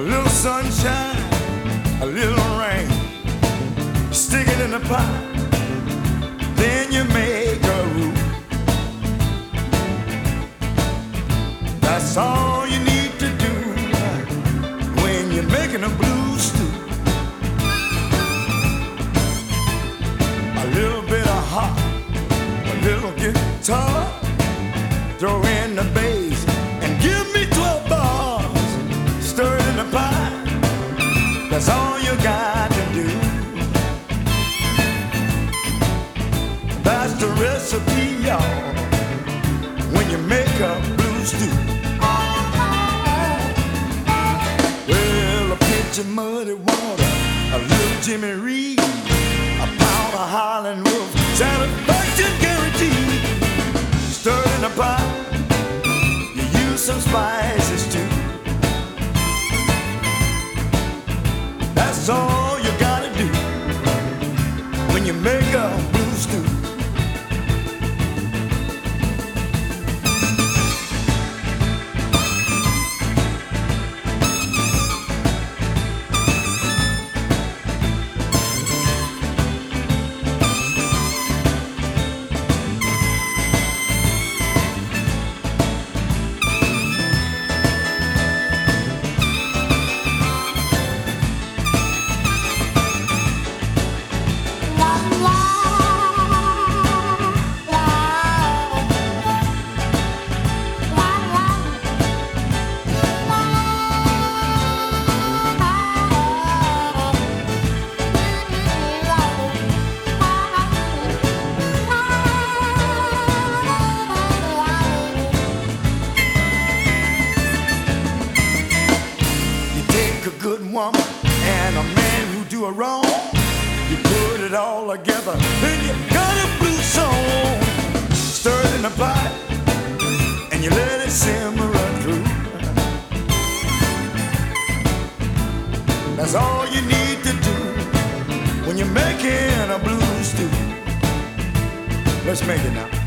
little sunshine, a little rain. Stick it in the pot, then you make a roux. That's all you need to do when you're making a blue stew. A little bit of hot, a little guitar, throw in the bass and give me 12 bars. Stir it in the pot, that's all you got to do. That's the recipe, y'all, when you make a blue stew. Well, a pinch of muddy water, a little Jimmy Reed, a pound of Highland Wolf, satisfaction guaranteed. Stir it in the pot, you use some spices too. That's all you gotta do when you make a blue stew. Good woman and a man who do a wrong, you put it all together, then you got a blue song. Stir it in the pot and you let it simmer right through. That's all you need to do when you're making a blue stew. Let's make it now.